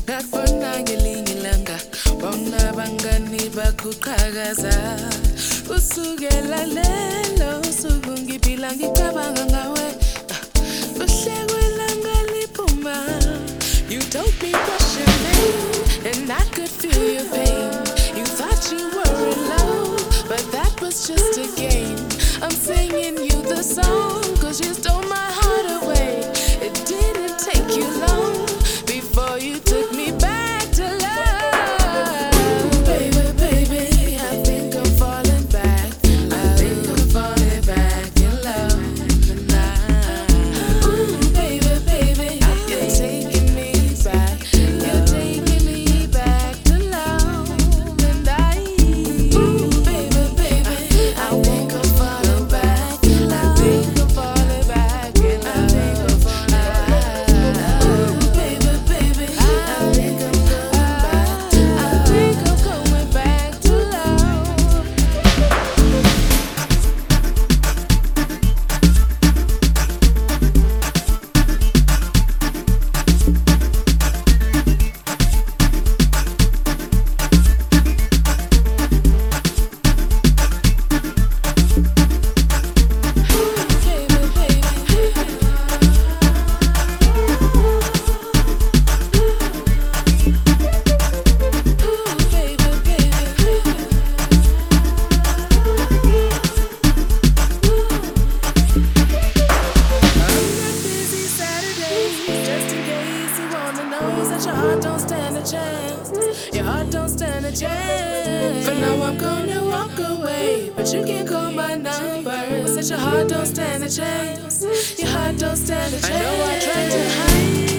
ngakubona ngelinye ilanga wawunabangani bakuqhakaza kusukela lelo suku ngiphila ngicabanga ngawe uhlelwelanga liphuma. You told me what's your name and I could feel your pain. You thought you were in love, but that was just a game. I'm singing you the song cause you stole my heart away. It didn't take you long before you took me back to love. Baby, baby, I think I'm falling back. I think I'm falling back in love tonight. Ooh, baby, baby, you're taking me back. You're taking me back to love and ooh, baby, baby, I think I'm falling back in love. I think I'm falling back in love. Ooh, baby, baby, I think I'm going back. I think I'm going back to love. Your heart don't stand a chance. Your heart don't stand a chance. For now I'm gonna walk away, but you can call my number. Said your heart don't stand a chance. Your heart don't stand a chance. I know I tried to hide.